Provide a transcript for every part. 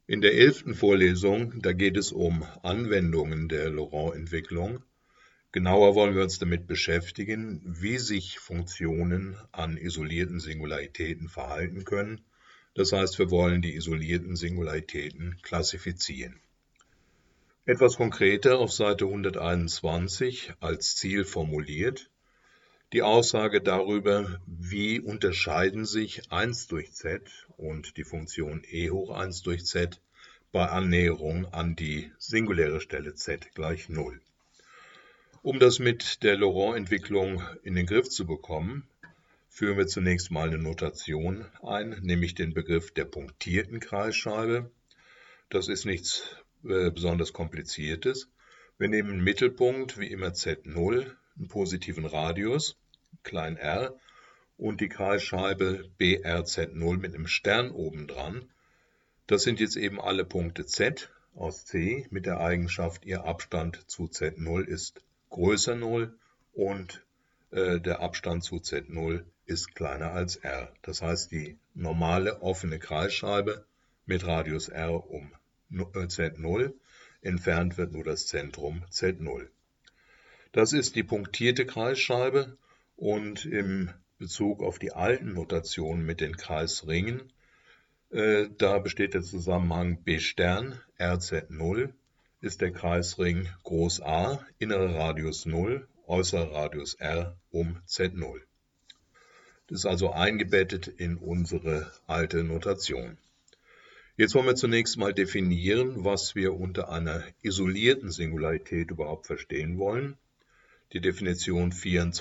In der 11. Vorlesung, da geht es um Anwendungen der Laurent-Entwicklung. Genauer wollen wir uns damit beschäftigen, wie sich Funktionen an isolierten Singularitäten verhalten können. Das heißt, wir wollen die isolierten Singularitäten klassifizieren. Etwas konkreter auf Seite 121 als Ziel formuliert die Aussage darüber, wie unterscheiden sich 1 durch z und die Funktion e hoch 1 durch z bei Annäherung an die singuläre Stelle z gleich 0. Um das mit der Laurent-Entwicklung in den Griff zu bekommen, führen wir zunächst mal eine Notation ein, nämlich den Begriff der punktierten Kreisscheibe. Das ist nichts besonders Kompliziertes. Wir nehmen einen Mittelpunkt, wie immer z0, einen positiven Radius, klein r, und die Kreisscheibe BRZ0 mit einem Stern obendran. Das sind jetzt eben alle Punkte z aus C mit der Eigenschaft, ihr Abstand zu z0 ist größer 0 und der Abstand zu z0 ist kleiner als r. Das heißt, die normale offene Kreisscheibe mit Radius r um z0, entfernt wird nur das Zentrum z0. Das ist die punktierte Kreisscheibe und im Bezug auf die alten Notationen mit den Kreisringen, da besteht der Zusammenhang B' RZ0 ist der Kreisring Groß A, innerer Radius 0, äußerer Radius R um Z0. Das ist also eingebettet in unsere alte Notation. Jetzt wollen wir zunächst mal definieren, was wir unter einer isolierten Singularität überhaupt verstehen wollen. Die Definition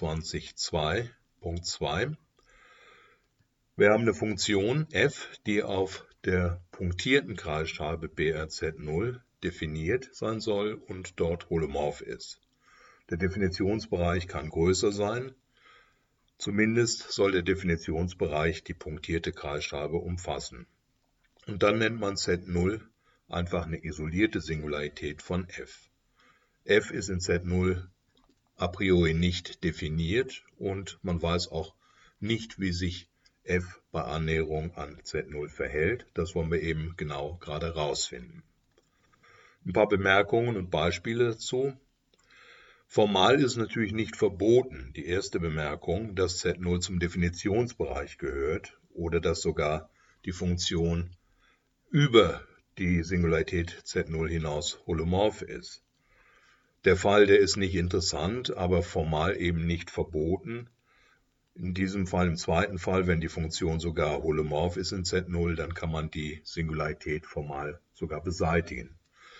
24.2.2. Wir haben eine Funktion f, die auf der punktierten Kreisscheibe BRZ0 definiert sein soll und dort holomorph ist. Der Definitionsbereich kann größer sein. Zumindest soll der Definitionsbereich die punktierte Kreisscheibe umfassen. Und dann nennt man Z0 einfach eine isolierte Singularität von f. f ist in Z0 a priori nicht definiert und man weiß auch nicht, wie sich f bei Annäherung an Z0 verhält. Das wollen wir eben genau gerade herausfinden. Ein paar Bemerkungen und Beispiele dazu. Formal ist es natürlich nicht verboten, die erste Bemerkung, dass Z0 zum Definitionsbereich gehört oder dass sogar die Funktion über die Singularität Z0 hinaus holomorph ist. Der Fall, der ist nicht interessant, aber formal eben nicht verboten. In diesem Fall, im zweiten Fall, wenn die Funktion sogar holomorph ist in Z0, dann kann man die Singularität formal sogar beseitigen.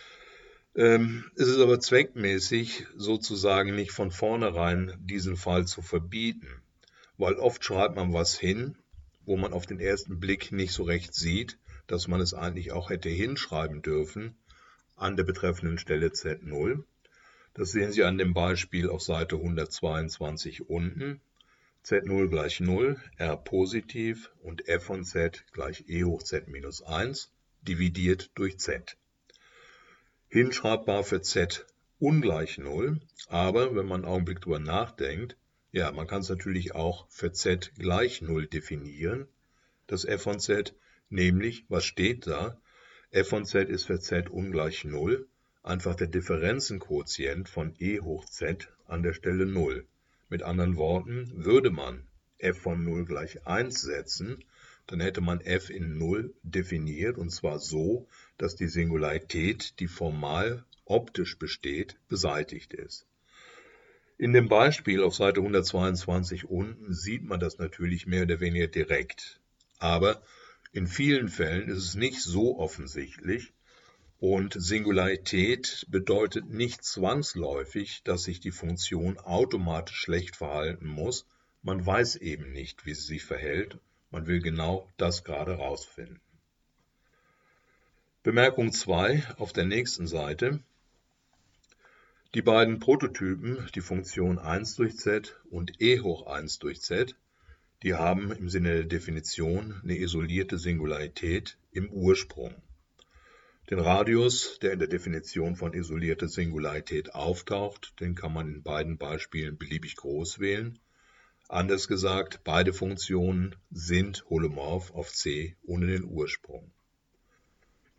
Es ist aber zweckmäßig, sozusagen nicht von vornherein diesen Fall zu verbieten, weil oft schreibt man was hin, wo man auf den ersten Blick nicht so recht sieht, dass man es eigentlich auch hätte hinschreiben dürfen an der betreffenden Stelle Z0. Das sehen Sie an dem Beispiel auf Seite 122 unten. Z0 gleich 0, R positiv und f von z gleich e hoch z minus 1 dividiert durch z. Hinschreibbar für z ungleich 0, aber wenn man einen Augenblick drüber nachdenkt, ja, man kann es natürlich auch für z gleich 0 definieren, das f von z, nämlich, was steht da? f von z ist für z ungleich 0, einfach der Differenzenquotient von e hoch z an der Stelle 0. Mit anderen Worten, würde man f von 0 gleich 1 setzen, dann hätte man f in 0 definiert, und zwar so, dass die Singularität, die formal optisch besteht, beseitigt ist. In dem Beispiel auf Seite 122 unten sieht man das natürlich mehr oder weniger direkt. Aber in vielen Fällen ist es nicht so offensichtlich. Und Singularität bedeutet nicht zwangsläufig, dass sich die Funktion automatisch schlecht verhalten muss. Man weiß eben nicht, wie sie sich verhält. Man will genau das gerade herausfinden. Bemerkung 2 auf der nächsten Seite. Die beiden Prototypen, die Funktion 1 durch z und e hoch 1 durch z, die haben im Sinne der Definition eine isolierte Singularität im Ursprung. Den Radius, der in der Definition von isolierter Singularität auftaucht, den kann man in beiden Beispielen beliebig groß wählen. Anders gesagt, beide Funktionen sind holomorph auf C ohne den Ursprung.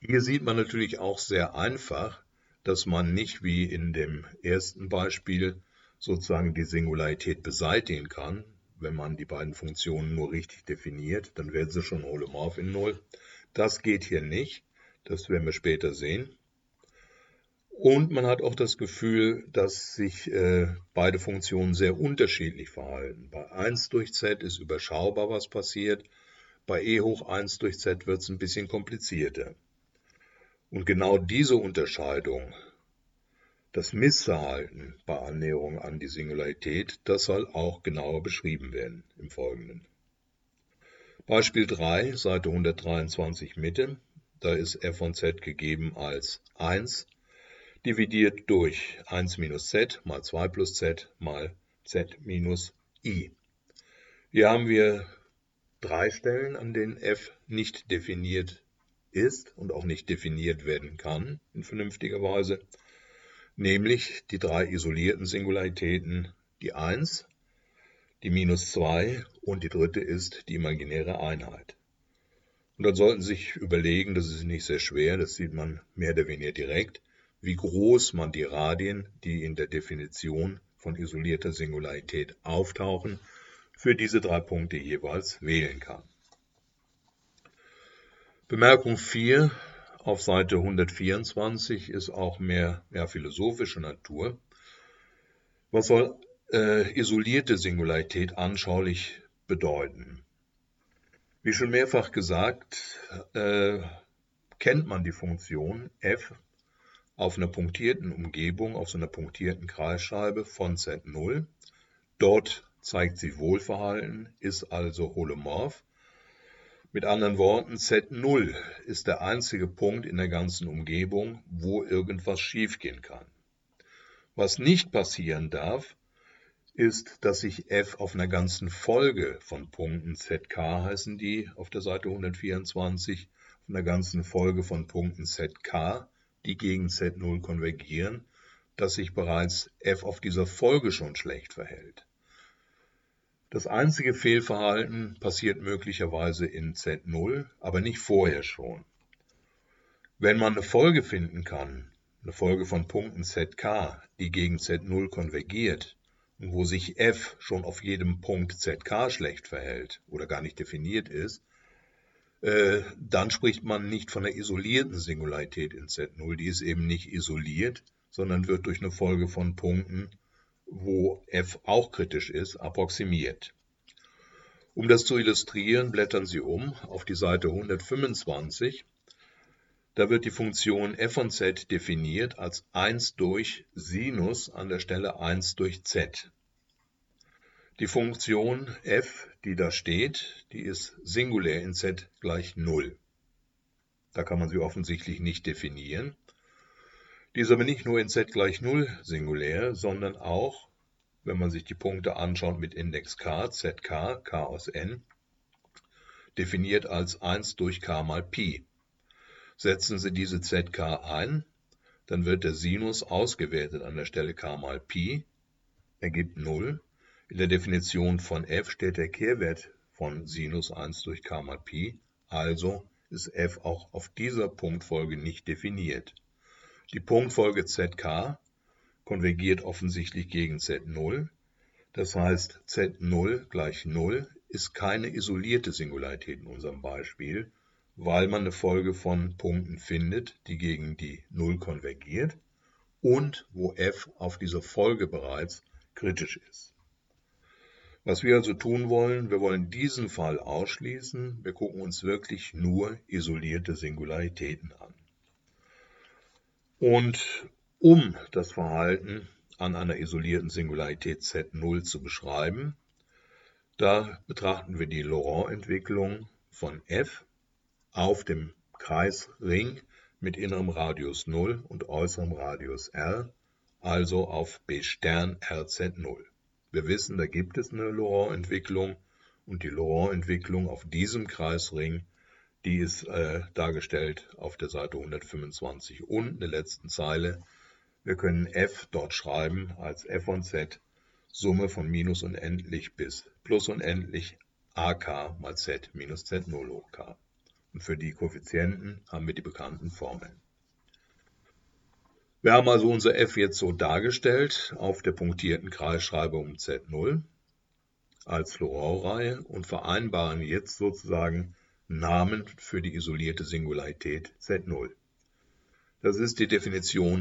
Hier sieht man natürlich auch sehr einfach, dass man nicht wie in dem ersten Beispiel sozusagen die Singularität beseitigen kann. Wenn man die beiden Funktionen nur richtig definiert, dann werden sie schon holomorph in Null. Das geht hier nicht, das werden wir später sehen. Und man hat auch das Gefühl, dass sich beide Funktionen sehr unterschiedlich verhalten. Bei 1 durch z ist überschaubar, was passiert. Bei e hoch 1 durch z wird es ein bisschen komplizierter. Und genau diese Unterscheidung, das Missverhalten bei Annäherung an die Singularität, das soll auch genauer beschrieben werden im Folgenden. Beispiel 3, Seite 123 Mitte, da ist f von z gegeben als 1, dividiert durch 1 minus z mal 2 plus z mal z minus i. Hier haben wir 3 Stellen, an denen f nicht definiert ist und auch nicht definiert werden kann in vernünftiger Weise, nämlich die 3 isolierten Singularitäten, die 1, die minus 2 und die dritte ist die imaginäre Einheit. Und dann sollten Sie sich überlegen, das ist nicht sehr schwer, das sieht man mehr oder weniger direkt, wie groß man die Radien, die in der Definition von isolierter Singularität auftauchen, für diese 3 Punkte jeweils wählen kann. Bemerkung 4 auf Seite 124 ist auch mehr philosophische Natur. Was soll isolierte Singularität anschaulich bedeuten? Wie schon mehrfach gesagt, kennt man die Funktion f auf einer punktierten Umgebung, auf so einer punktierten Kreisscheibe von Z0. Dort zeigt sie Wohlverhalten, ist also holomorph. Mit anderen Worten, Z0 ist der einzige Punkt in der ganzen Umgebung, wo irgendwas schiefgehen kann. Was nicht passieren darf, ist, dass sich f auf einer ganzen Folge von Punkten, ZK heißen die auf der Seite 124, auf einer ganzen Folge von Punkten ZK, die gegen Z0 konvergieren, dass sich bereits f auf dieser Folge schon schlecht verhält. Das einzige Fehlverhalten passiert möglicherweise in Z0, aber nicht vorher schon. Wenn man eine Folge finden kann, eine Folge von Punkten ZK, die gegen Z0 konvergiert und wo sich f schon auf jedem Punkt ZK schlecht verhält oder gar nicht definiert ist, dann spricht man nicht von einer isolierten Singularität in Z0. Die ist eben nicht isoliert, sondern wird durch eine Folge von Punkten, wo f auch kritisch ist, approximiert. Um das zu illustrieren, blättern Sie um auf die Seite 125. Da wird die Funktion f von z definiert als 1 durch Sinus an der Stelle 1 durch z. Die Funktion f, die da steht, die ist singulär in z gleich 0. Da kann man sie offensichtlich nicht definieren. Die ist aber nicht nur in z gleich 0 singulär, sondern auch, wenn man sich die Punkte anschaut mit Index k, zk, k aus n, definiert als 1 durch k mal Pi. Setzen Sie diese zk ein, dann wird der Sinus ausgewertet an der Stelle k mal Pi, ergibt 0. In der Definition von f steht der Kehrwert von Sinus 1 durch k mal Pi, also ist f auch auf dieser Punktfolge nicht definiert. Die Punktfolge zk konvergiert offensichtlich gegen z0, das heißt z0 gleich 0 ist keine isolierte Singularität in unserem Beispiel, weil man eine Folge von Punkten findet, die gegen die 0 konvergiert und wo f auf dieser Folge bereits kritisch ist. Was wir also tun wollen, wir wollen diesen Fall ausschließen, wir gucken uns wirklich nur isolierte Singularitäten an. Und um das Verhalten an einer isolierten Singularität Z0 zu beschreiben, da betrachten wir die Laurent-Entwicklung von f auf dem Kreisring mit innerem Radius 0 und äußerem Radius r, also auf B' RZ0. Wir wissen, da gibt es eine Laurent-Entwicklung und die Laurent-Entwicklung auf diesem Kreisring, die ist dargestellt auf der Seite 125 unten in der letzten Zeile. Wir können f dort schreiben als f von z, Summe von minus unendlich bis plus unendlich ak mal z minus z0 hoch k. Und Und für die Koeffizienten haben wir die bekannten Formeln. Wir haben also unser f jetzt so dargestellt auf der punktierten Kreisschreibe um Z0 als Laurent-Reihe und vereinbaren jetzt sozusagen Namen für die isolierte Singularität Z0. Das ist die Definition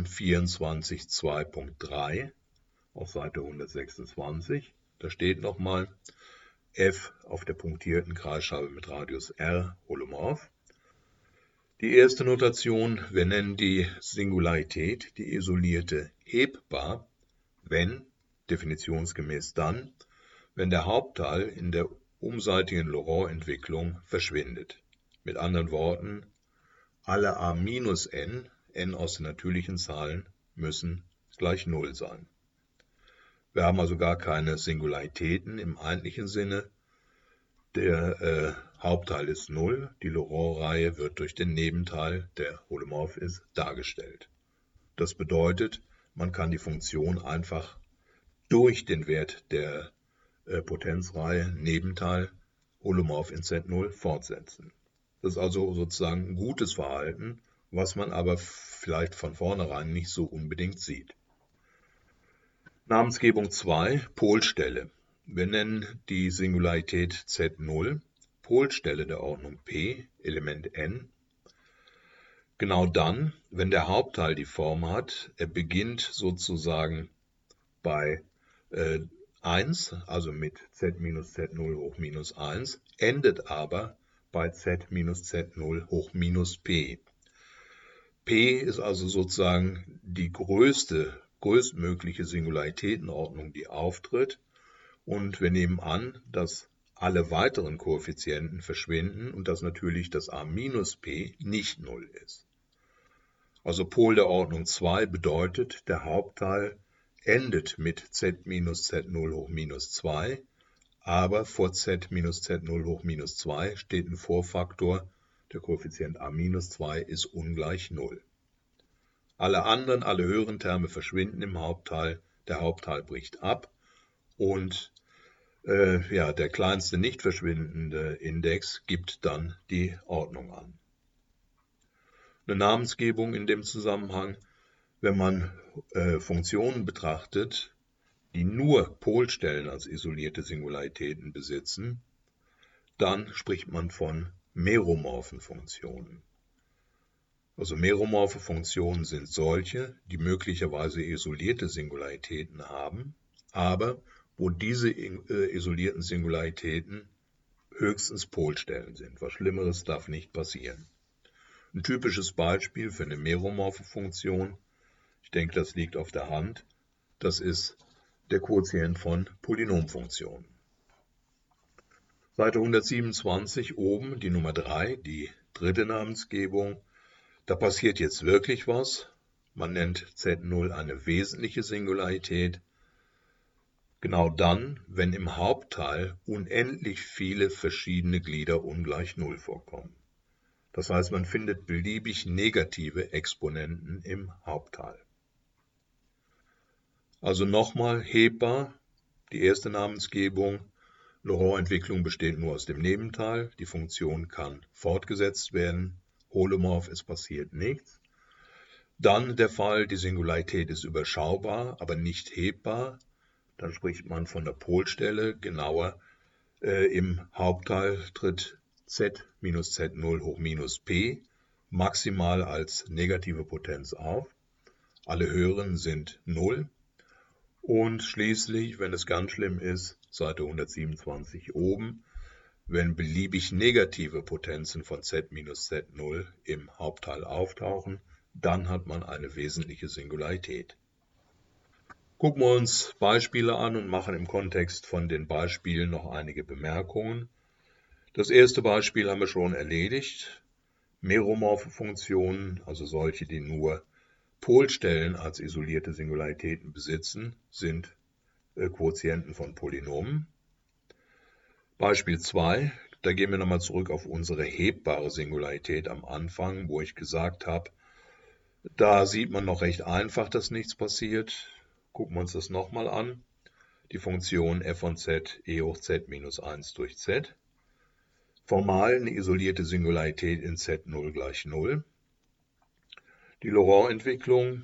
24.2.3 auf Seite 126. Da steht nochmal f auf der punktierten Kreisscheibe mit Radius r holomorph. Die erste Notation, wir nennen die Singularität, die isolierte, hebbar, wenn, definitionsgemäß dann, wenn der Hauptteil in der umseitigen Laurent-Entwicklung verschwindet. Mit anderen Worten, alle a minus n, n aus den natürlichen Zahlen, müssen gleich 0 sein. Wir haben also gar keine Singularitäten im eigentlichen Sinne. Der Hauptteil ist 0, die Laurent-Reihe wird durch den Nebenteil, der holomorph ist, dargestellt. Das bedeutet, man kann die Funktion einfach durch den Wert der Potenzreihe Nebenteil holomorph in Z0 fortsetzen. Das ist also sozusagen ein gutes Verhalten, was man aber vielleicht von vornherein nicht so unbedingt sieht. Namensgebung 2, Polstelle. Wir nennen die Singularität Z0 Polstelle der Ordnung P, Element n. Genau dann, wenn der Hauptteil die Form hat, er beginnt sozusagen bei 1, also mit z minus z0 hoch minus 1, endet aber bei z minus z0 hoch minus p. P ist also sozusagen die größtmögliche Singularitätenordnung, die auftritt. Und wir nehmen an, dass alle weiteren Koeffizienten verschwinden und dass natürlich das a minus p nicht 0 ist. Also Pol der Ordnung 2 bedeutet, der Hauptteil endet mit z minus z0 hoch minus 2, aber vor z minus z0 hoch minus 2 steht ein Vorfaktor, der Koeffizient a minus 2 ist ungleich 0. Alle höheren Terme verschwinden im Hauptteil, der Hauptteil bricht ab und der kleinste nicht verschwindende Index gibt dann die Ordnung an. Eine Namensgebung in dem Zusammenhang, wenn man Funktionen betrachtet, die nur Polstellen als isolierte Singularitäten besitzen, dann spricht man von meromorphen Funktionen. Also meromorphe Funktionen sind solche, die möglicherweise isolierte Singularitäten haben, aber wo diese isolierten Singularitäten höchstens Polstellen sind. Was Schlimmeres darf nicht passieren. Ein typisches Beispiel für eine meromorphe Funktion, ich denke, das liegt auf der Hand, das ist der Quotient von Polynomfunktionen. Seite 127 oben die Nummer 3, die dritte Namensgebung. Da passiert jetzt wirklich was. Man nennt Z0 eine wesentliche Singularität. Genau dann, wenn im Hauptteil unendlich viele verschiedene Glieder ungleich 0 vorkommen. Das heißt, man findet beliebig negative Exponenten im Hauptteil. Also nochmal hebbar, die erste Namensgebung. Laurent-Entwicklung besteht nur aus dem Nebenteil. Die Funktion kann fortgesetzt werden. Holomorph, es passiert nichts. Dann der Fall, die Singularität ist überschaubar, aber nicht hebbar. Dann spricht man von der Polstelle, genauer im Hauptteil tritt z minus z0 hoch minus p maximal als negative Potenz auf. Alle höheren sind 0. Und schließlich, wenn es ganz schlimm ist, Seite 127 oben, wenn beliebig negative Potenzen von z minus z0 im Hauptteil auftauchen, dann hat man eine wesentliche Singularität. Gucken wir uns Beispiele an und machen im Kontext von den Beispielen noch einige Bemerkungen. Das erste Beispiel haben wir schon erledigt. Meromorphe Funktionen, also solche, die nur Polstellen als isolierte Singularitäten besitzen, sind Quotienten von Polynomen. Beispiel 2, da gehen wir nochmal zurück auf unsere hebbare Singularität am Anfang, wo ich gesagt habe, da sieht man noch recht einfach, dass nichts passiert. Gucken wir uns das nochmal an. Die Funktion f von z e hoch z minus 1 durch z. Formal eine isolierte Singularität in Z0 gleich 0. Die Laurent-Entwicklung,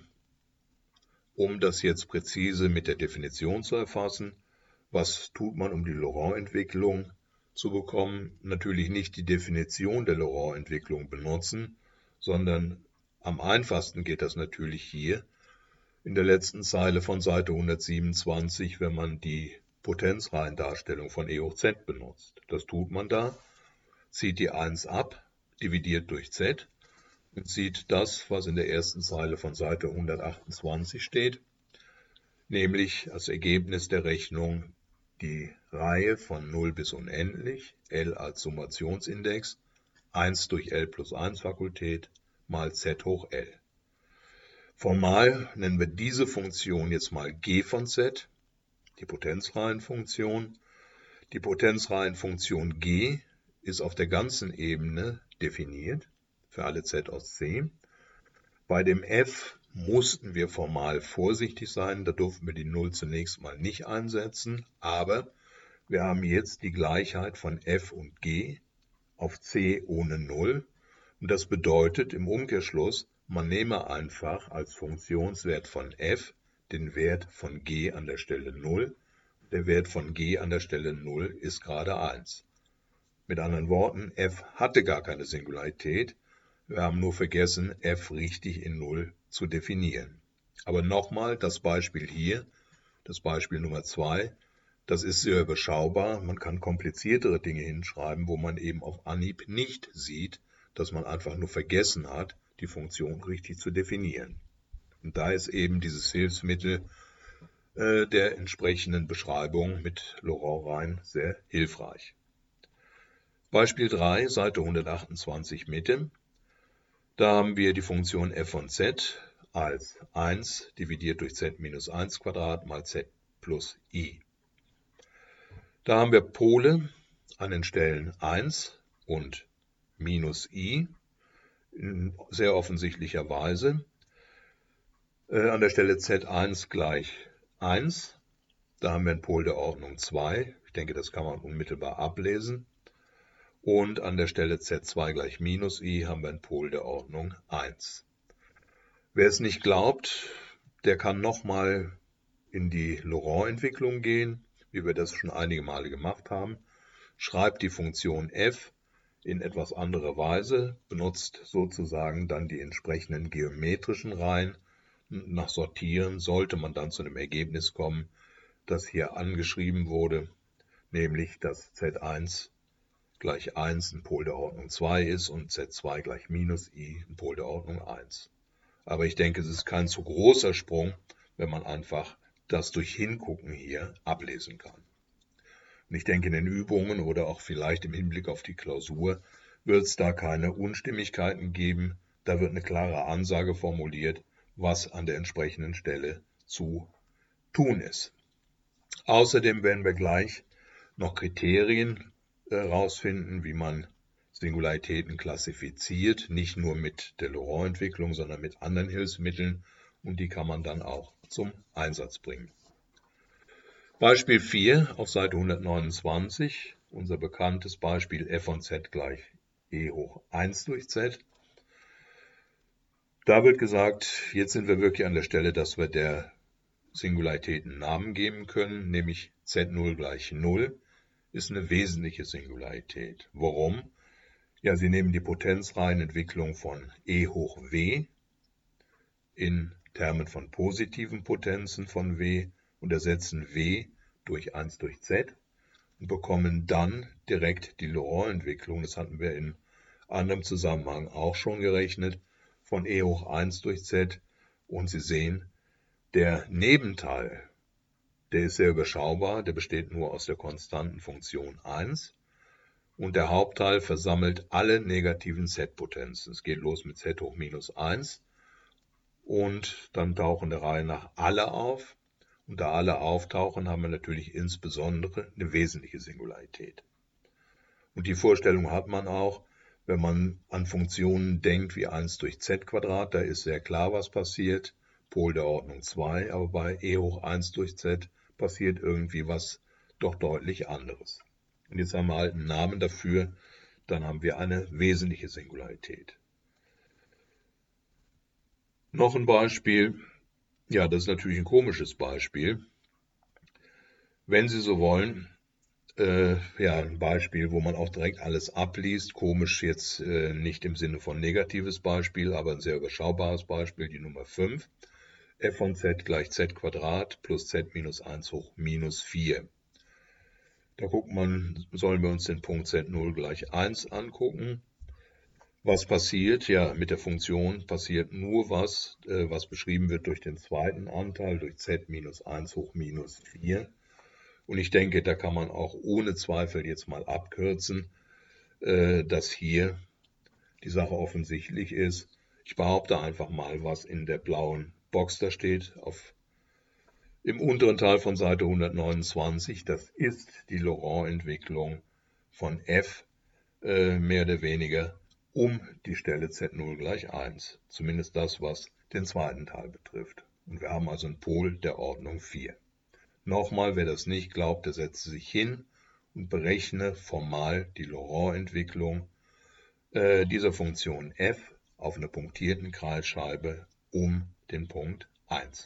um das jetzt präzise mit der Definition zu erfassen. Was tut man, um die Laurent-Entwicklung zu bekommen? Natürlich nicht die Definition der Laurent-Entwicklung benutzen, sondern am einfachsten geht das natürlich hier in der letzten Zeile von Seite 127, wenn man die Potenzreihendarstellung von E hoch z benutzt. Das tut man da, zieht die 1 ab, dividiert durch z und zieht das, was in der ersten Zeile von Seite 128 steht, nämlich als Ergebnis der Rechnung die Reihe von 0 bis unendlich, L als Summationsindex, 1 durch L plus 1 Fakultät mal z hoch L. Formal nennen wir diese Funktion jetzt mal g von z, die Potenzreihenfunktion. Die Potenzreihenfunktion g ist auf der ganzen Ebene definiert, für alle z aus C. Bei dem f mussten wir formal vorsichtig sein, da durften wir die 0 zunächst mal nicht einsetzen, aber wir haben jetzt die Gleichheit von f und g auf c ohne 0 und das bedeutet im Umkehrschluss, man nehme einfach als Funktionswert von f den Wert von g an der Stelle 0, der Wert von g an der Stelle 0 ist gerade 1. Mit anderen Worten, f hatte gar keine Singularität, wir haben nur vergessen, f richtig in 0 zu definieren. Aber nochmal, das Beispiel hier, das Beispiel Nummer 2, das ist sehr überschaubar. Man kann kompliziertere Dinge hinschreiben, wo man eben auf Anhieb nicht sieht, dass man einfach nur vergessen hat, die Funktion richtig zu definieren. Und da ist eben dieses Hilfsmittel der entsprechenden Beschreibung mit Laurent-Reihen sehr hilfreich. Beispiel 3, Seite 128 Mitte. Da haben wir die Funktion f von z als 1 dividiert durch z minus 1 Quadrat mal z plus i. Da haben wir Pole an den Stellen 1 und minus i in sehr offensichtlicher Weise. An der Stelle z1 gleich 1, da haben wir einen Pol der Ordnung 2. Ich denke, das kann man unmittelbar ablesen. Und an der Stelle z2 gleich minus i haben wir einen Pol der Ordnung 1. Wer es nicht glaubt, der kann nochmal in die Laurent-Entwicklung gehen, wie wir das schon einige Male gemacht haben, schreibt die Funktion f in etwas anderer Weise, benutzt sozusagen dann die entsprechenden geometrischen Reihen. Nach Sortieren sollte man dann zu einem Ergebnis kommen, das hier angeschrieben wurde, nämlich dass z1 gleich 1 ein Pol der Ordnung 2 ist und z2 gleich minus i ein Pol der Ordnung 1. Aber ich denke, es ist kein zu großer Sprung, wenn man einfach das durch Hingucken hier ablesen kann. Und ich denke, in den Übungen oder auch vielleicht im Hinblick auf die Klausur wird es da keine Unstimmigkeiten geben. Da wird eine klare Ansage formuliert, was an der entsprechenden Stelle zu tun ist. Außerdem werden wir gleich noch Kriterien herausfinden, wie man Singularitäten klassifiziert, nicht nur mit der Laurent-Entwicklung, sondern mit anderen Hilfsmitteln und die kann man dann auch zum Einsatz bringen. Beispiel 4 auf Seite 129, unser bekanntes Beispiel f von z gleich e hoch 1 durch z. Da wird gesagt, jetzt sind wir wirklich an der Stelle, dass wir der Singularität einen Namen geben können, nämlich z0 gleich 0 ist eine wesentliche Singularität. Warum? Ja, Sie nehmen die Potenzreihenentwicklung von e hoch w in Termen von positiven Potenzen von w und ersetzen w durch 1 durch z und bekommen dann direkt die Laurent-Entwicklung, das hatten wir in anderem Zusammenhang auch schon gerechnet, von e hoch 1 durch z und Sie sehen, der Nebenteil, der ist sehr überschaubar, der besteht nur aus der konstanten Funktion 1 und der Hauptteil versammelt alle negativen z-Potenzen. Es geht los mit z hoch minus 1 und dann tauchen der Reihe nach alle auf. Und da alle auftauchen, haben wir natürlich insbesondere eine wesentliche Singularität. Und die Vorstellung hat man auch, wenn man an Funktionen denkt wie 1 durch z², da ist sehr klar, was passiert, Pol der Ordnung 2, aber bei e hoch 1 durch z passiert irgendwie was doch deutlich anderes. Und jetzt haben wir halt einen Namen dafür, dann haben wir eine wesentliche Singularität. Noch ein Beispiel, ja, das ist natürlich ein komisches Beispiel. Wenn Sie so wollen, ja, ein Beispiel, wo man auch direkt alles abliest, komisch jetzt nicht im Sinne von negatives Beispiel, aber ein sehr überschaubares Beispiel, die Nummer 5. f von z gleich z Quadrat plus z minus 1 hoch minus 4. Da sollen wir uns den Punkt z0 gleich 1 angucken. Was passiert? Ja, mit der Funktion passiert nur was beschrieben wird durch den zweiten Anteil, durch z minus 1 hoch minus 4. Und ich denke, da kann man auch ohne Zweifel jetzt mal abkürzen, dass hier die Sache offensichtlich ist. Ich behaupte einfach mal, was in der blauen Box da steht, im unteren Teil von Seite 129. Das ist die Laurent-Entwicklung von f, mehr oder weniger, um die Stelle z0 gleich 1. Zumindest das, was den zweiten Teil betrifft. Und wir haben also einen Pol der Ordnung 4. Nochmal, wer das nicht glaubt, der setzt sich hin und berechne formal die Laurent-Entwicklung dieser Funktion f auf einer punktierten Kreisscheibe um den Punkt 1.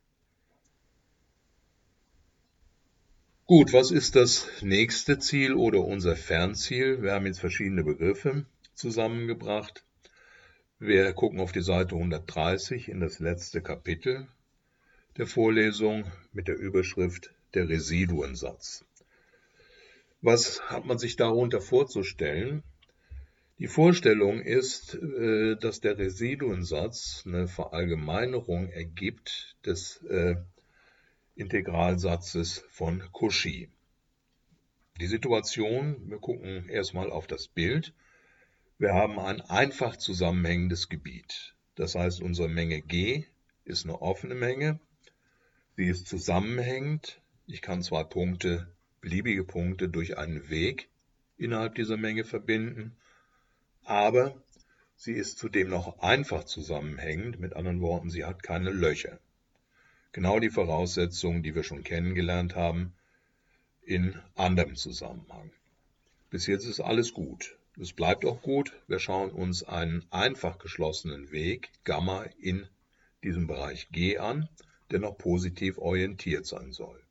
Gut, was ist das nächste Ziel oder unser Fernziel? Wir haben jetzt verschiedene Begriffe zusammengebracht. Wir gucken auf die Seite 130 in das letzte Kapitel der Vorlesung mit der Überschrift der Residuensatz. Was hat man sich darunter vorzustellen? Die Vorstellung ist, dass der Residuensatz eine Verallgemeinerung ergibt des Integralsatzes von Cauchy. Die Situation, wir gucken erstmal auf das Bild. Wir haben ein einfach zusammenhängendes Gebiet. Das heißt, unsere Menge G ist eine offene Menge. Sie ist zusammenhängend. Ich kann zwei beliebige Punkte durch einen Weg innerhalb dieser Menge verbinden. Aber sie ist zudem noch einfach zusammenhängend. Mit anderen Worten, sie hat keine Löcher. Genau die Voraussetzungen, die wir schon kennengelernt haben in anderem Zusammenhang. Bis jetzt ist alles gut. Es bleibt auch gut. Wir schauen uns einen einfach geschlossenen Weg, Gamma, in diesem Bereich G an, der noch positiv orientiert sein soll.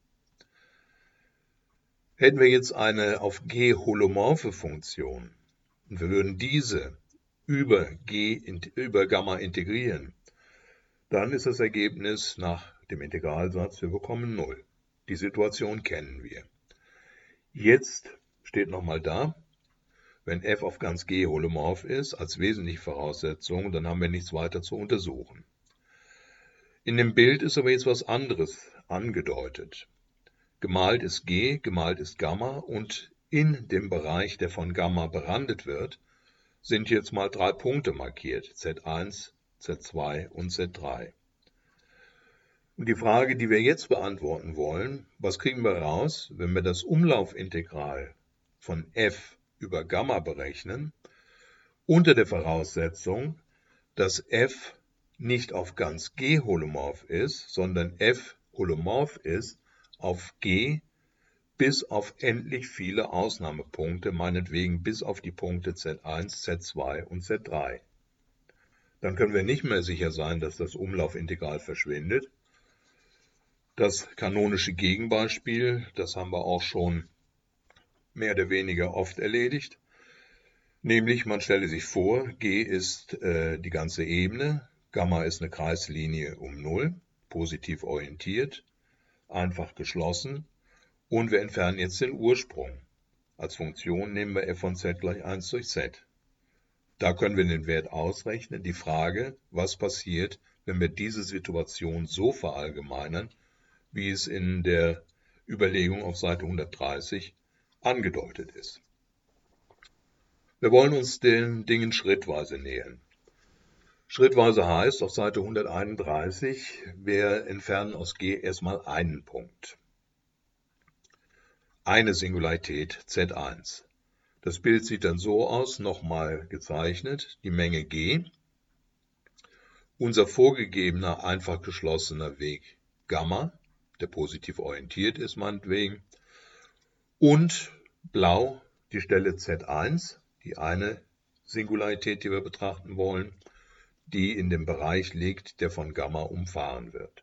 Hätten wir jetzt eine auf G holomorphe Funktion und wir würden diese über Gamma integrieren, dann ist das Ergebnis nach dem Integralsatz, wir bekommen 0. Die Situation kennen wir. Jetzt steht nochmal da, wenn f auf ganz G holomorph ist, als wesentliche Voraussetzung, dann haben wir nichts weiter zu untersuchen. In dem Bild ist aber jetzt was anderes angedeutet. Gemalt ist G, gemalt ist Gamma und in dem Bereich, der von Gamma berandet wird, sind jetzt mal 3 Punkte markiert, Z1, Z2 und Z3. Und die Frage, die wir jetzt beantworten wollen, was kriegen wir raus, wenn wir das Umlaufintegral von f über Gamma berechnen, unter der Voraussetzung, dass f nicht auf ganz G holomorph ist, sondern f holomorph ist auf G bis auf endlich viele Ausnahmepunkte, meinetwegen bis auf die Punkte Z1, Z2 und Z3. Dann können wir nicht mehr sicher sein, dass das Umlaufintegral verschwindet. Das kanonische Gegenbeispiel, das haben wir auch schon mehr oder weniger oft erledigt. Nämlich, man stelle sich vor, G ist die ganze Ebene, Gamma ist eine Kreislinie um 0, positiv orientiert, einfach geschlossen und wir entfernen jetzt den Ursprung. Als Funktion nehmen wir f von z gleich 1 durch z. Da können wir den Wert ausrechnen. Die Frage, was passiert, wenn wir diese Situation so verallgemeinern, wie es in der Überlegung auf Seite 130 angedeutet ist. Wir wollen uns den Dingen schrittweise nähern. Schrittweise heißt auf Seite 131, wir entfernen aus G erstmal einen Punkt. Eine Singularität Z1. Das Bild sieht dann so aus, nochmal gezeichnet, die Menge G, unser vorgegebener einfach geschlossener Weg Gamma, der positiv orientiert ist meinetwegen, und blau die Stelle Z1, die eine Singularität, die wir betrachten wollen, die in dem Bereich liegt, der von Gamma umfahren wird.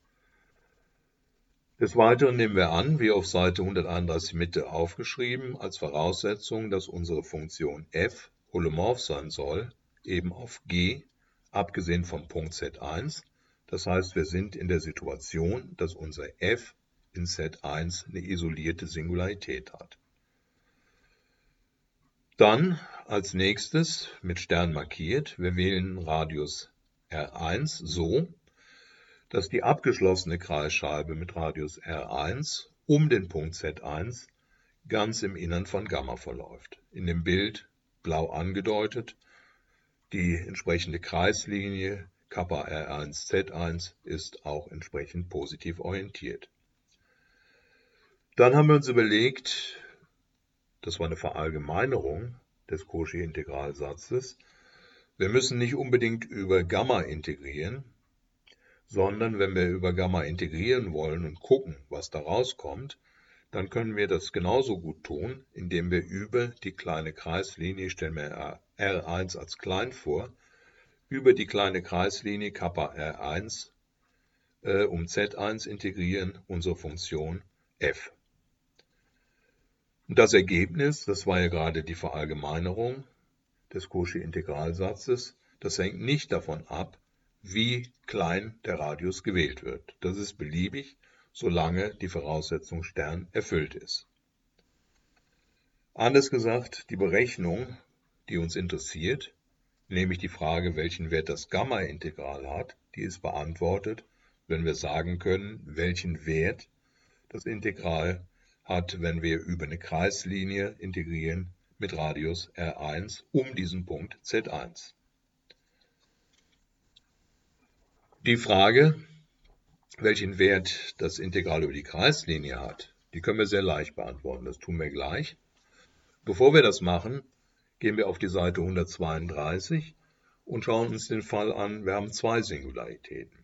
Des Weiteren nehmen wir an, wie auf Seite 131 Mitte aufgeschrieben, als Voraussetzung, dass unsere Funktion f holomorph sein soll, eben auf G, abgesehen vom Punkt Z1. Das heißt, wir sind in der Situation, dass unser f in Z1 eine isolierte Singularität hat. Dann als nächstes mit Stern markiert, wir wählen Radius R1 so, dass die abgeschlossene Kreisscheibe mit Radius R1 um den Punkt Z1 ganz im Innern von Gamma verläuft. In dem Bild blau angedeutet, die entsprechende Kreislinie Kappa R1 Z1 ist auch entsprechend positiv orientiert. Dann haben wir uns überlegt, das war eine Verallgemeinerung des Cauchy-Integralsatzes, wir müssen nicht unbedingt über Gamma integrieren, sondern wenn wir über Gamma integrieren wollen und gucken, was da rauskommt, dann können wir das genauso gut tun, indem wir über die kleine Kreislinie, stellen wir R1 als klein vor, über die kleine Kreislinie Kappa R1 um Z1 integrieren, unsere Funktion f. Und das Ergebnis, das war ja gerade die Verallgemeinerung des Cauchy-Integralsatzes, das hängt nicht davon ab, wie klein der Radius gewählt wird. Das ist beliebig, solange die Voraussetzung Stern erfüllt ist. Anders gesagt, die Berechnung, die uns interessiert, nämlich die Frage, welchen Wert das Gamma-Integral hat, die ist beantwortet, wenn wir sagen können, welchen Wert das Integral hat, wenn wir über eine Kreislinie integrieren mit Radius R1 um diesen Punkt Z1. Die Frage, welchen Wert das Integral über die Kreislinie hat, die können wir sehr leicht beantworten. Das tun wir gleich. Bevor wir das machen, gehen wir auf die Seite 132 und schauen uns den Fall an, wir haben zwei Singularitäten.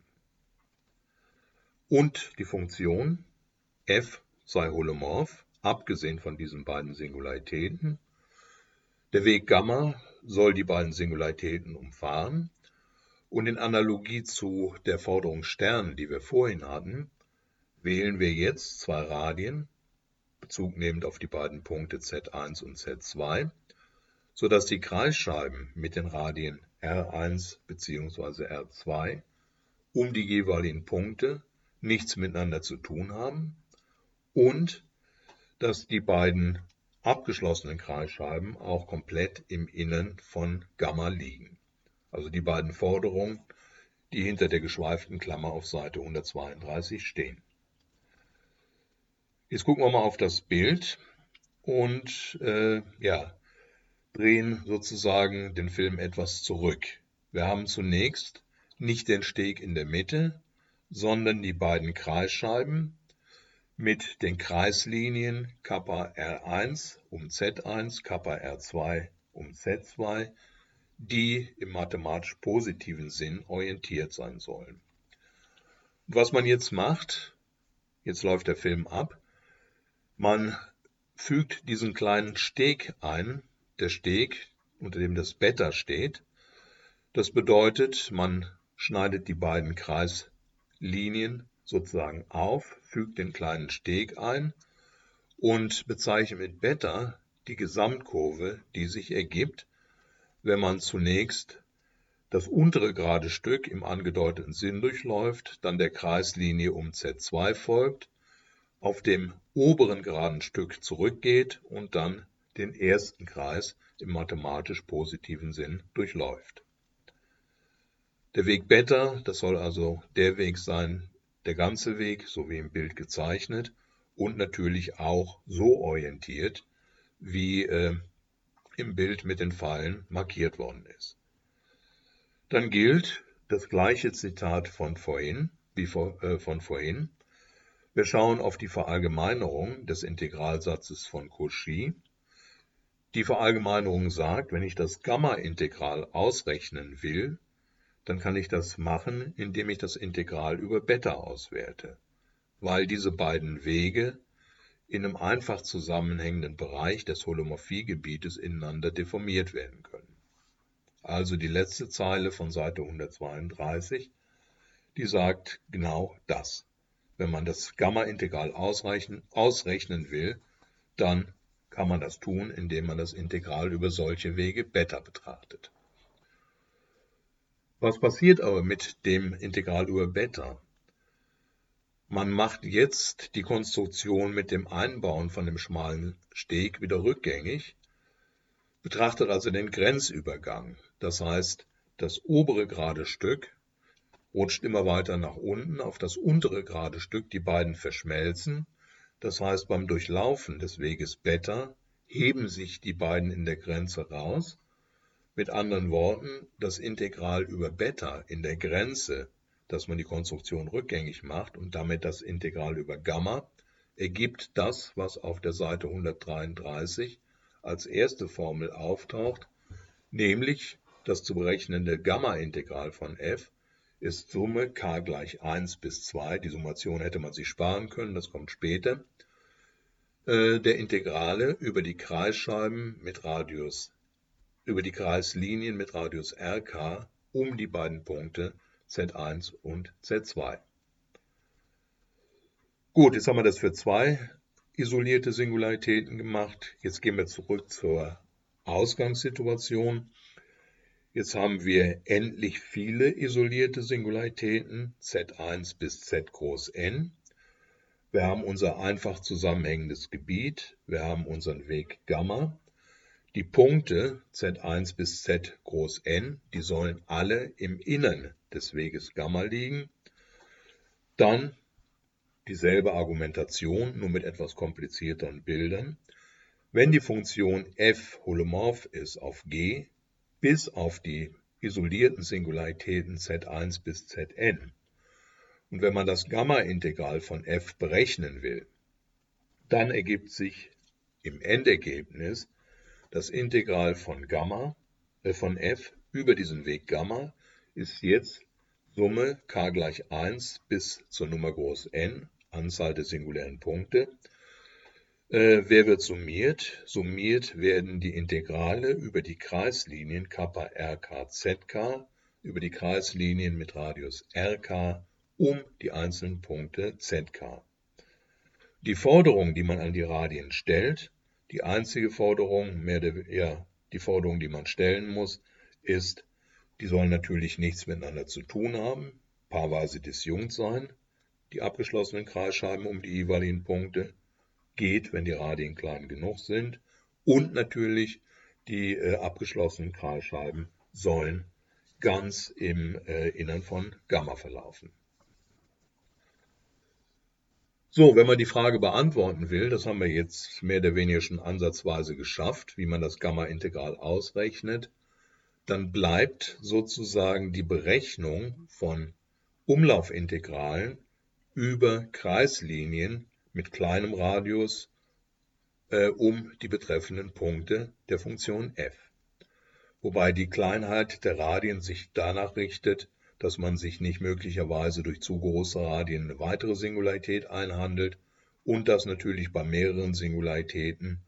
Und die Funktion f sei holomorph, abgesehen von diesen beiden Singularitäten. Der Weg Gamma soll die beiden Singularitäten umfahren. Und in Analogie zu der Forderung Stern, die wir vorhin hatten, wählen wir jetzt zwei Radien, Bezug nehmend auf die beiden Punkte Z1 und Z2, sodass die Kreisscheiben mit den Radien R1 bzw. R2 um die jeweiligen Punkte nichts miteinander zu tun haben und dass die beiden abgeschlossenen Kreisscheiben auch komplett im Innern von Gamma liegen. Also die beiden Forderungen, die hinter der geschweiften Klammer auf Seite 132 stehen. Jetzt gucken wir mal auf das Bild und drehen sozusagen den Film etwas zurück. Wir haben zunächst nicht den Steg in der Mitte, sondern die beiden Kreisscheiben mit den Kreislinien Kappa R1 um Z1, Kappa R2 um Z2, die im mathematisch positiven Sinn orientiert sein sollen. Und was man jetzt macht, jetzt läuft der Film ab, man fügt diesen kleinen Steg ein, der Steg, unter dem das Beta steht. Das bedeutet, man schneidet die beiden Kreislinien sozusagen auf, fügt den kleinen Steg ein und bezeichnet mit Beta die Gesamtkurve, die sich ergibt, wenn man zunächst das untere gerade Stück im angedeuteten Sinn durchläuft, dann der Kreislinie um Z2 folgt, auf dem oberen geraden Stück zurückgeht und dann den ersten Kreis im mathematisch positiven Sinn durchläuft. Der Weg Beta, das soll also der Weg sein, der ganze Weg, so wie im Bild gezeichnet und natürlich auch so orientiert, wie im Bild mit den Pfeilen markiert worden ist. Dann gilt das gleiche Zitat von vorhin, Wir schauen auf die Verallgemeinerung des Integralsatzes von Cauchy. Die Verallgemeinerung sagt, wenn ich das Gamma-Integral ausrechnen will, dann kann ich das machen, indem ich das Integral über Beta auswerte, weil diese beiden Wege in einem einfach zusammenhängenden Bereich des Holomorphiegebietes ineinander deformiert werden können. Also die letzte Zeile von Seite 132, die sagt genau das. Wenn man das Gamma-Integral ausrechnen will, dann kann man das tun, indem man das Integral über solche Wege Beta betrachtet. Was passiert aber mit dem Integral über Beta? Man macht jetzt die Konstruktion mit dem Einbauen von dem schmalen Steg wieder rückgängig, betrachtet also den Grenzübergang. Das heißt, das obere gerade Stück rutscht immer weiter nach unten auf das untere gerade Stück, die beiden verschmelzen. Das heißt, beim Durchlaufen des Weges Beta heben sich die beiden in der Grenze raus. Mit anderen Worten, das Integral über Beta in der Grenze, dass man die Konstruktion rückgängig macht und damit das Integral über Gamma, ergibt das, was auf der Seite 133 als erste Formel auftaucht, nämlich das zu berechnende Gamma-Integral von f ist Summe k gleich 1 bis 2, die Summation hätte man sich sparen können, das kommt später, der Integrale über die Kreisscheiben mit Radius, über die Kreislinien mit Radius rk um die beiden Punkte Z1 und Z2. Gut, jetzt haben wir das für zwei isolierte Singularitäten gemacht. Jetzt gehen wir zurück zur Ausgangssituation. Jetzt haben wir endlich viele isolierte Singularitäten, Z1 bis Z groß n. Wir haben unser einfach zusammenhängendes Gebiet, wir haben unseren Weg Gamma. Die Punkte Z1 bis Z groß n, die sollen alle im Innern des Weges Gamma liegen. Dann dieselbe Argumentation, nur mit etwas komplizierteren Bildern. Wenn die Funktion f holomorph ist auf G, bis auf die isolierten Singularitäten Z1 bis Zn. Und wenn man das Gamma-Integral von f berechnen will, dann ergibt sich im Endergebnis das Integral von f über diesen Weg Gamma ist jetzt Summe k gleich 1 bis zur Nummer groß n, Anzahl der singulären Punkte. Wer wird summiert? Summiert werden die Integrale über die Kreislinien Kappa rk zk, über die Kreislinien mit Radius rk um die einzelnen Punkte zk. Die Forderung, die man an die Radien stellt, die einzige Forderung, die Forderung, die man stellen muss, ist, die sollen natürlich nichts miteinander zu tun haben, paarweise disjunkt sein, die abgeschlossenen Kreisscheiben um die jeweiligen Punkte, geht, wenn die Radien klein genug sind, und natürlich die abgeschlossenen Kreisscheiben sollen ganz im Innern von Gamma verlaufen. So, wenn man die Frage beantworten will, das haben wir jetzt mehr oder weniger schon ansatzweise geschafft, wie man das Gamma-Integral ausrechnet, dann bleibt sozusagen die Berechnung von Umlaufintegralen über Kreislinien mit kleinem Radius um die betreffenden Punkte der Funktion f. Wobei die Kleinheit der Radien sich danach richtet, dass man sich nicht möglicherweise durch zu große Radien eine weitere Singularität einhandelt und dass natürlich bei mehreren Singularitäten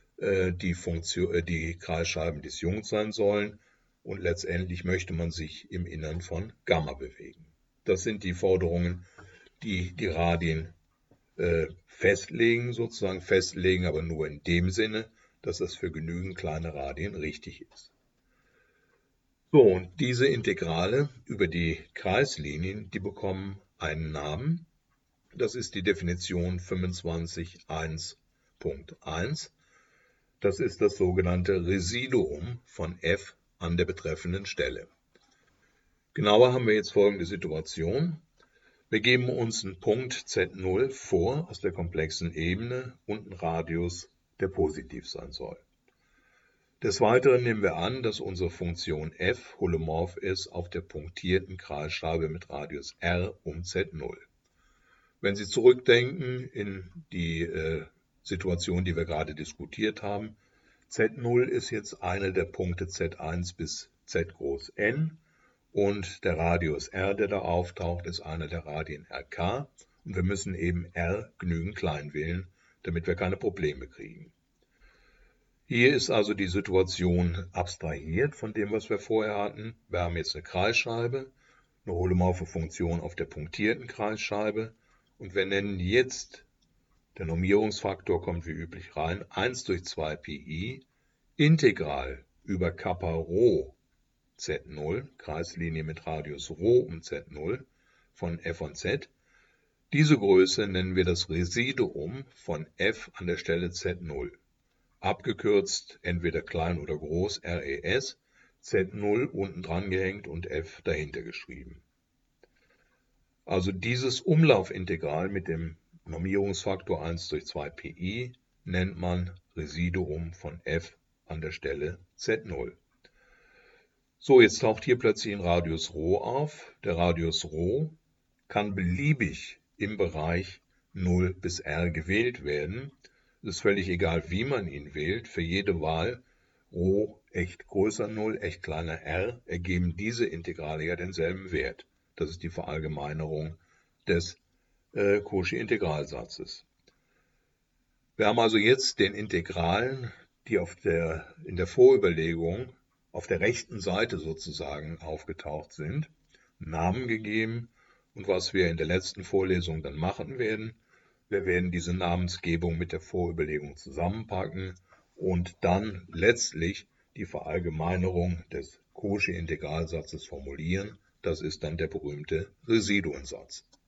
die Kreisscheiben disjunkt sein sollen und letztendlich möchte man sich im Innern von Gamma bewegen. Das sind die Forderungen, die die Radien festlegen, aber nur in dem Sinne, dass das für genügend kleine Radien richtig ist. So, und diese Integrale über die Kreislinien, die bekommen einen Namen. Das ist die Definition 25.1.1. Das ist das sogenannte Residuum von f an der betreffenden Stelle. Genauer haben wir jetzt folgende Situation. Wir geben uns einen Punkt Z0 vor aus der komplexen Ebene und einen Radius, der positiv sein soll. Des Weiteren nehmen wir an, dass unsere Funktion f holomorph ist auf der punktierten Kreisscheibe mit Radius r um Z0. Wenn Sie zurückdenken in die Situation, die wir gerade diskutiert haben, Z0 ist jetzt einer der Punkte Z1 bis Z groß n. Und der Radius r, der da auftaucht, ist einer der Radien rk. Und wir müssen eben r genügend klein wählen, damit wir keine Probleme kriegen. Hier ist also die Situation abstrahiert von dem, was wir vorher hatten. Wir haben jetzt eine Kreisscheibe, eine holomorphe Funktion auf der punktierten Kreisscheibe und wir nennen jetzt, der Normierungsfaktor kommt wie üblich rein, 1 durch 2 Pi Integral über Kappa Rho Z0, Kreislinie mit Radius Rho um Z0 von f und z. Diese Größe nennen wir das Residuum von f an der Stelle Z0. Abgekürzt entweder klein oder groß RES, Z0 unten dran gehängt und f dahinter geschrieben. Also dieses Umlaufintegral mit dem Normierungsfaktor 1 durch 2 Pi nennt man Residuum von f an der Stelle Z0. So, jetzt taucht hier plötzlich ein Radius Rho auf. Der Radius Rho kann beliebig im Bereich 0 bis r gewählt werden. Es ist völlig egal, wie man ihn wählt. Für jede Wahl Rho echt größer 0, echt kleiner r, ergeben diese Integrale ja denselben Wert. Das ist die Verallgemeinerung des Cauchy-Integralsatzes. Wir haben also jetzt den Integralen, die in der Vorüberlegung auf der rechten Seite sozusagen aufgetaucht sind, Namen gegeben. Und was wir in der letzten Vorlesung dann machen werden, wir werden diese Namensgebung mit der Vorüberlegung zusammenpacken und dann letztlich die Verallgemeinerung des Cauchy-Integralsatzes formulieren. Das ist dann der berühmte Residuensatz.